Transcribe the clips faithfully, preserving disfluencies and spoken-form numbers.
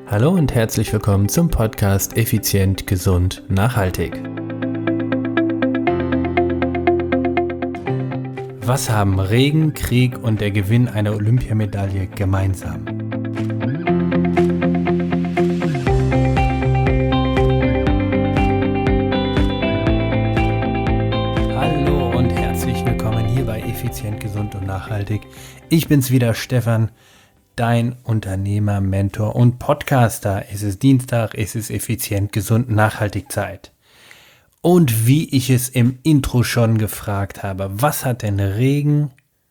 Hallo und herzlich willkommen zum Podcast Effizient, Gesund, Nachhaltig. Was haben Regen, Krieg und der Gewinn einer Olympiamedaille gemeinsam? Hallo und herzlich willkommen hier bei Effizient, Gesund und Nachhaltig. Ich bin's wieder, Stefan. Dein Unternehmer, Mentor und Podcaster. Es ist Dienstag, es ist effizient, gesund, nachhaltig Zeit. Und wie ich es im Intro schon gefragt habe, was hat denn Regen,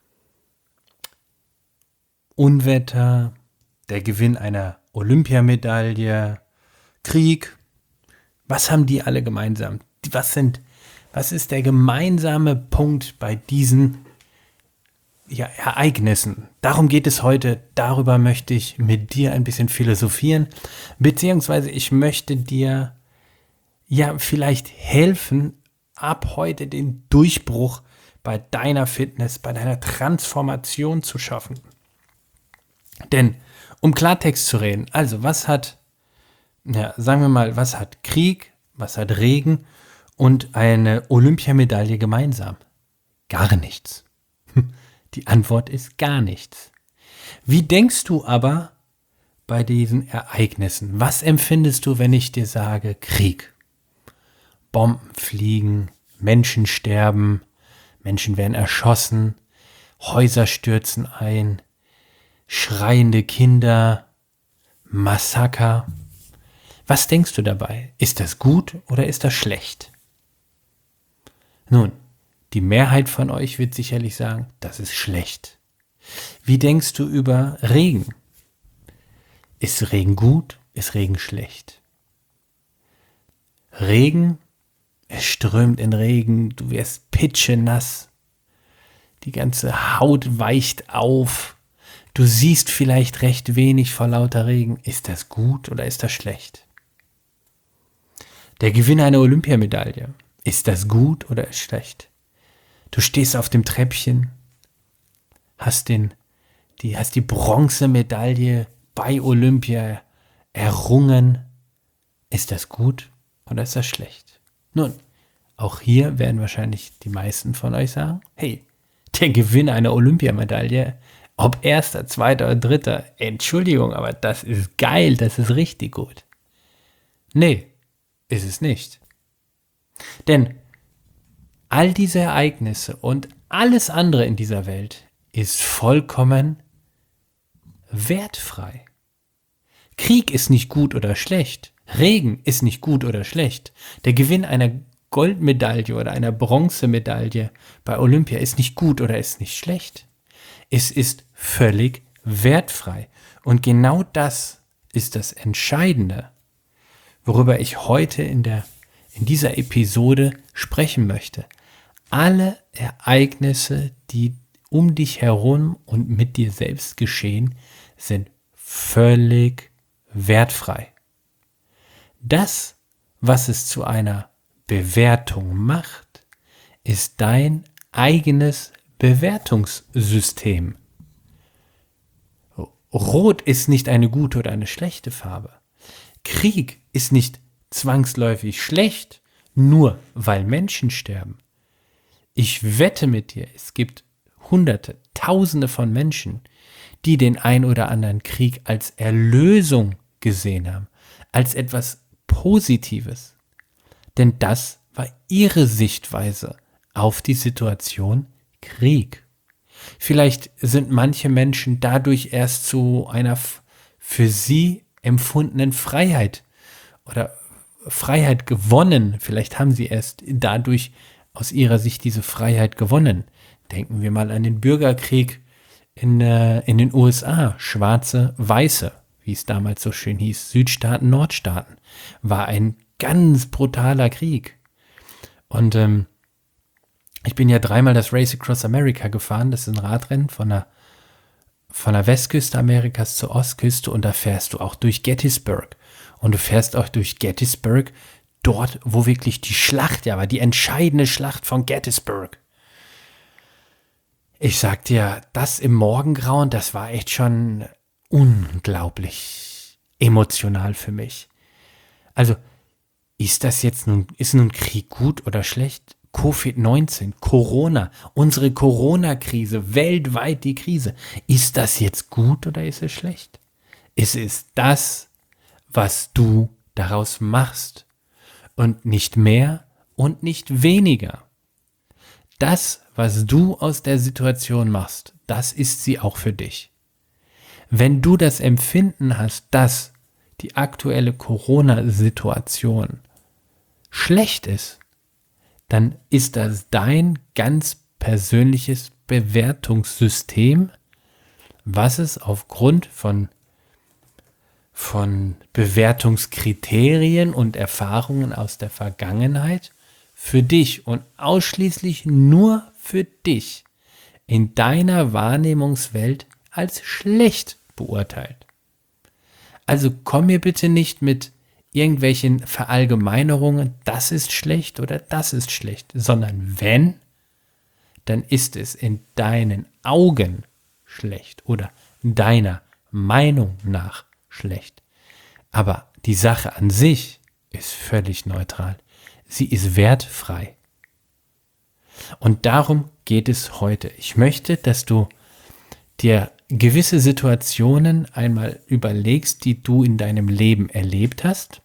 Unwetter, der Gewinn einer Olympiamedaille, Krieg, was haben die alle gemeinsam? Was sind, was ist der gemeinsame Punkt bei diesen Ja, Ereignissen? Darum geht es heute, darüber möchte ich mit dir ein bisschen philosophieren, beziehungsweise ich möchte dir ja vielleicht helfen, ab heute den Durchbruch bei deiner Fitness, bei deiner Transformation zu schaffen. Denn, um Klartext zu reden, also was hat, ja, sagen wir mal, was hat Krieg, was hat Regen und eine Olympiamedaille gemeinsam? Gar nichts. Die Antwort ist gar nichts. Wie denkst du aber bei diesen Ereignissen? Was empfindest du, wenn ich dir sage Krieg? Bomben fliegen, Menschen sterben, Menschen werden erschossen, Häuser stürzen ein, schreiende Kinder, Massaker. Was denkst du dabei? Ist das gut oder ist das schlecht? Nun, die Mehrheit von euch wird sicherlich sagen, das ist schlecht. Wie denkst du über Regen? Ist Regen gut? Ist Regen schlecht? Regen, es strömt in Regen, du wirst pitschenass, die ganze Haut weicht auf, du siehst vielleicht recht wenig vor lauter Regen. Ist das gut oder ist das schlecht? Der Gewinn einer Olympiamedaille, ist das gut oder ist schlecht? Du stehst auf dem Treppchen, hast, den, die, hast die Bronzemedaille bei Olympia errungen. Ist das gut oder ist das schlecht? Nun, auch hier werden wahrscheinlich die meisten von euch sagen, hey, der Gewinn einer Olympiamedaille, ob erster, zweiter oder dritter, Entschuldigung, aber das ist geil, das ist richtig gut. Nee, ist es nicht. Denn all diese Ereignisse und alles andere in dieser Welt ist vollkommen wertfrei. Krieg ist nicht gut oder schlecht. Regen ist nicht gut oder schlecht. Der Gewinn einer Goldmedaille oder einer Bronzemedaille bei Olympia ist nicht gut oder ist nicht schlecht. Es ist völlig wertfrei. Und genau das ist das Entscheidende, worüber ich heute in der, in dieser Episode sprechen möchte. Alle Ereignisse, die um dich herum und mit dir selbst geschehen, sind völlig wertfrei. Das, was es zu einer Bewertung macht, ist dein eigenes Bewertungssystem. Rot ist nicht eine gute oder eine schlechte Farbe. Krieg ist nicht zwangsläufig schlecht, nur weil Menschen sterben. Ich wette mit dir, es gibt Hunderte, Tausende von Menschen, die den ein oder anderen Krieg als Erlösung gesehen haben, als etwas Positives. Denn das war ihre Sichtweise auf die Situation Krieg. Vielleicht sind manche Menschen dadurch erst zu einer für sie empfundenen Freiheit oder Freiheit gewonnen. Vielleicht haben sie erst dadurch aus ihrer Sicht diese Freiheit gewonnen. Denken wir mal an den Bürgerkrieg in, äh, in den U S A. Schwarze, Weiße, wie es damals so schön hieß, Südstaaten, Nordstaaten, war ein ganz brutaler Krieg. Und ähm, ich bin ja dreimal das Race Across America gefahren. Das ist ein Radrennen von der, von der Westküste Amerikas zur Ostküste und da fährst du auch durch Gettysburg. Und du fährst auch durch Gettysburg, dort, wo wirklich die Schlacht ja war, die entscheidende Schlacht von Gettysburg. Ich sag dir, das im Morgengrauen, das war echt schon unglaublich emotional für mich. Also, ist das jetzt nun, ist nun Krieg gut oder schlecht? Covid neunzehn, Corona, unsere Corona-Krise, weltweit die Krise. Ist das jetzt gut oder ist es schlecht? Es ist das, was du daraus machst. Und nicht mehr und nicht weniger. Das, was du aus der Situation machst, das ist sie auch für dich. Wenn du das Empfinden hast, dass die aktuelle Corona-Situation schlecht ist, dann ist das dein ganz persönliches Bewertungssystem, was es aufgrund von, von Bewertungskriterien und Erfahrungen aus der Vergangenheit für dich und ausschließlich nur für dich in deiner Wahrnehmungswelt als schlecht beurteilt. Also komm mir bitte nicht mit irgendwelchen Verallgemeinerungen, das ist schlecht oder das ist schlecht, sondern wenn, dann ist es in deinen Augen schlecht oder deiner Meinung nach schlecht. Aber die Sache an sich ist völlig neutral. Sie ist wertfrei. Und darum geht es heute. Ich möchte, dass du dir gewisse Situationen einmal überlegst, die du in deinem Leben erlebt hast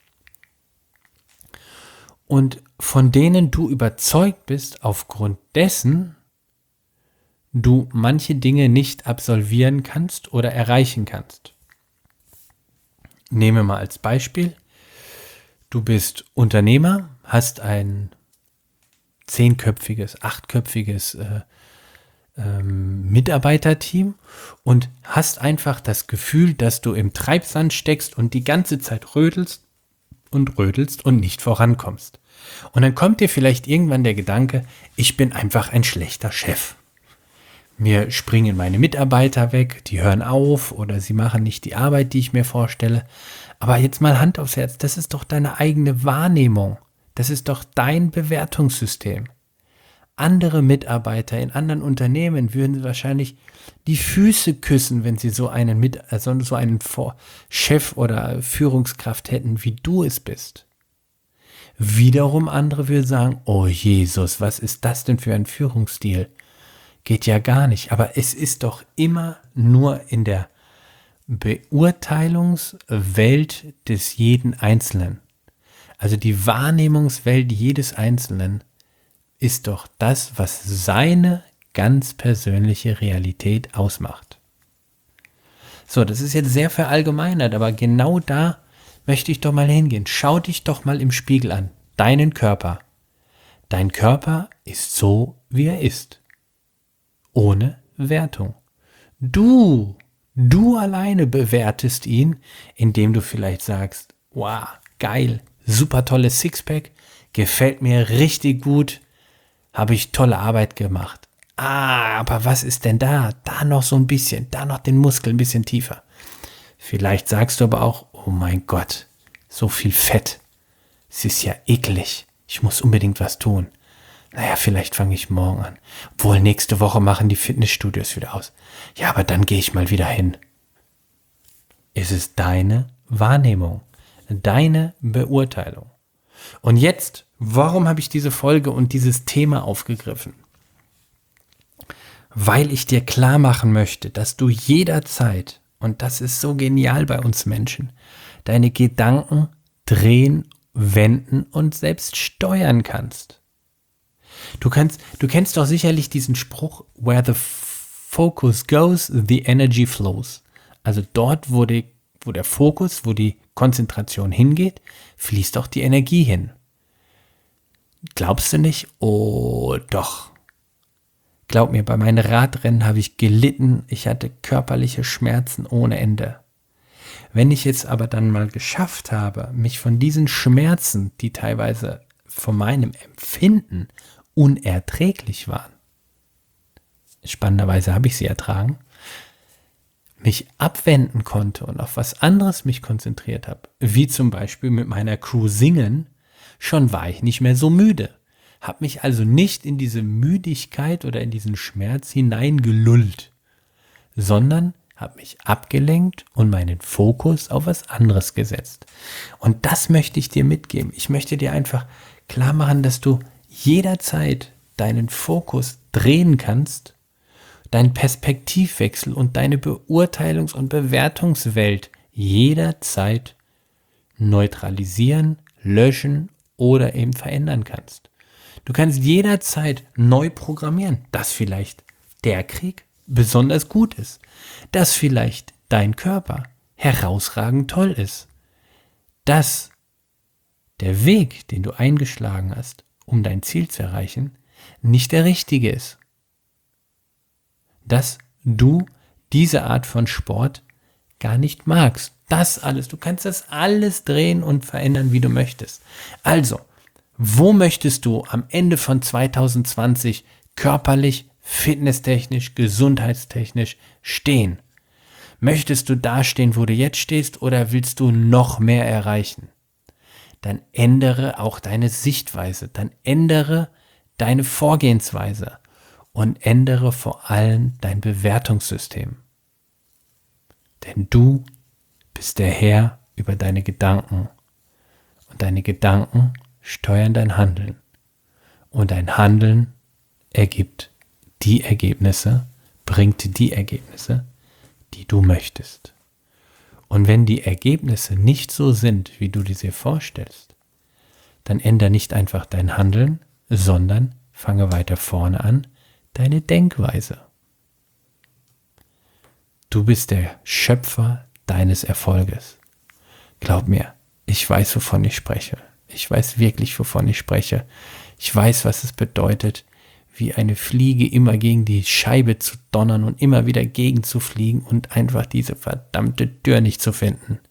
und von denen du überzeugt bist, aufgrund dessen du manche Dinge nicht absolvieren kannst oder erreichen kannst. Nehme mal als Beispiel, du bist Unternehmer, hast ein zehnköpfiges, achtköpfiges äh, ähm, Mitarbeiterteam und hast einfach das Gefühl, dass du im Treibsand steckst und die ganze Zeit rödelst und rödelst und nicht vorankommst. Und dann kommt dir vielleicht irgendwann der Gedanke, ich bin einfach ein schlechter Chef. Mir springen meine Mitarbeiter weg, die hören auf oder sie machen nicht die Arbeit, die ich mir vorstelle. Aber jetzt mal Hand aufs Herz, das ist doch deine eigene Wahrnehmung. Das ist doch dein Bewertungssystem. Andere Mitarbeiter in anderen Unternehmen würden wahrscheinlich die Füße küssen, wenn sie so einen, Mit also so einen Chef oder Führungskraft hätten, wie du es bist. Wiederum andere würden sagen, oh Jesus, was ist das denn für ein Führungsstil? Geht ja gar nicht. Aber es ist doch immer nur in der Beurteilungswelt des jeden Einzelnen. Also die Wahrnehmungswelt jedes Einzelnen ist doch das, was seine ganz persönliche Realität ausmacht. So, das ist jetzt sehr verallgemeinert, aber genau da möchte ich doch mal hingehen. Schau dich doch mal im Spiegel an, deinen Körper. Dein Körper ist so, wie er ist. Ohne Wertung. Du, du alleine bewertest ihn, indem du vielleicht sagst, wow, geil, super tolles Sixpack, gefällt mir richtig gut, habe ich tolle Arbeit gemacht. Ah, aber was ist denn da? Da noch so ein bisschen, da noch den Muskel ein bisschen tiefer. Vielleicht sagst du aber auch, oh mein Gott, so viel Fett. Es ist ja eklig. Ich muss unbedingt was tun. Naja, vielleicht fange ich morgen an. Obwohl, nächste Woche machen die Fitnessstudios wieder aus. Ja, aber dann gehe ich mal wieder hin. Es ist deine Wahrnehmung, deine Beurteilung. Und jetzt, warum habe ich diese Folge und dieses Thema aufgegriffen? Weil ich dir klar machen möchte, dass du jederzeit, und das ist so genial bei uns Menschen, deine Gedanken drehen, wenden und selbst steuern kannst. Du kannst, du kennst doch sicherlich diesen Spruch, where the focus goes, the energy flows. Also dort, wo, die, wo der Fokus, wo die Konzentration hingeht, fließt auch die Energie hin. Glaubst du nicht? Oh, doch. Glaub mir, bei meinen Radrennen habe ich gelitten, ich hatte körperliche Schmerzen ohne Ende. Wenn ich jetzt aber dann mal geschafft habe, mich von diesen Schmerzen, die teilweise von meinem Empfinden unerträglich waren, spannenderweise habe ich sie ertragen, mich abwenden konnte und auf was anderes mich konzentriert habe, wie zum Beispiel mit meiner Crew singen, schon war ich nicht mehr so müde. Habe mich also nicht in diese Müdigkeit oder in diesen Schmerz hineingelullt, sondern habe mich abgelenkt und meinen Fokus auf was anderes gesetzt. Und das möchte ich dir mitgeben. Ich möchte dir einfach klar machen, dass du jederzeit deinen Fokus drehen kannst, deinen Perspektivwechsel und deine Beurteilungs- und Bewertungswelt jederzeit neutralisieren, löschen oder eben verändern kannst. Du kannst jederzeit neu programmieren, dass vielleicht der Krieg besonders gut ist, dass vielleicht dein Körper herausragend toll ist, dass der Weg, den du eingeschlagen hast, um dein Ziel zu erreichen, nicht der richtige ist. Dass du diese Art von Sport gar nicht magst. Das alles, du kannst das alles drehen und verändern, wie du möchtest. Also, wo möchtest du am Ende von zwanzig zwanzig körperlich, fitnesstechnisch, gesundheitstechnisch stehen? Möchtest du da stehen, wo du jetzt stehst, oder willst du noch mehr erreichen? Dann ändere auch deine Sichtweise, dann ändere deine Vorgehensweise und ändere vor allem dein Bewertungssystem. Denn du bist der Herr über deine Gedanken und deine Gedanken steuern dein Handeln und dein Handeln ergibt die Ergebnisse, bringt die Ergebnisse, die du möchtest. Und wenn die Ergebnisse nicht so sind, wie du dir sie vorstellst, dann ändere nicht einfach dein Handeln, sondern fange weiter vorne an, deine Denkweise. Du bist der Schöpfer deines Erfolges. Glaub mir, ich weiß, wovon ich spreche. Ich weiß wirklich, wovon ich spreche. Ich weiß, was es bedeutet, wie eine Fliege immer gegen die Scheibe zu donnern und immer wieder gegen zu fliegen und einfach diese verdammte Tür nicht zu finden.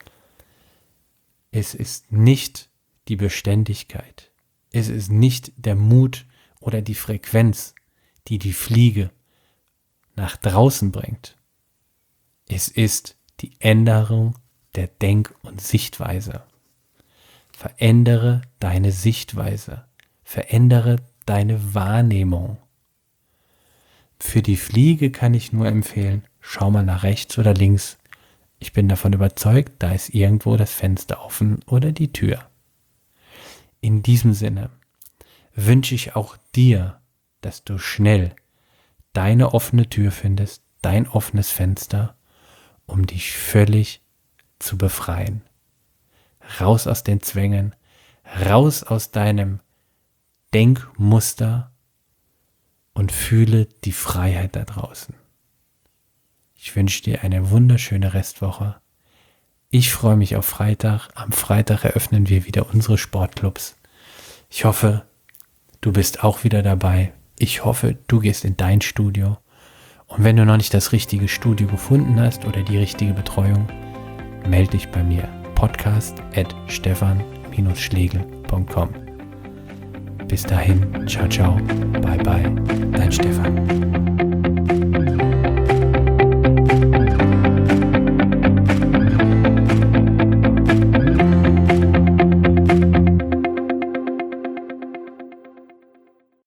Es ist nicht die Beständigkeit. Es ist nicht der Mut oder die Frequenz, die die Fliege nach draußen bringt. Es ist die Änderung der Denk- und Sichtweise. Verändere deine Sichtweise. Verändere deine Wahrnehmung. Für die Fliege kann ich nur empfehlen, schau mal nach rechts oder links. Ich bin davon überzeugt, da ist irgendwo das Fenster offen oder die Tür. In diesem Sinne wünsche ich auch dir, dass du schnell deine offene Tür findest, dein offenes Fenster, um dich völlig zu befreien. Raus aus den Zwängen, raus aus deinem Denkmuster und fühle die Freiheit da draußen. Ich wünsche dir eine wunderschöne Restwoche. Ich freue mich auf Freitag. Am Freitag eröffnen wir wieder unsere Sportclubs. Ich hoffe, du bist auch wieder dabei. Ich hoffe, du gehst in dein Studio. Und wenn du noch nicht das richtige Studio gefunden hast oder die richtige Betreuung, melde dich bei mir. podcast at stefan schlegel punkt com. Bis dahin, ciao, ciao, bye, bye, dein Stefan.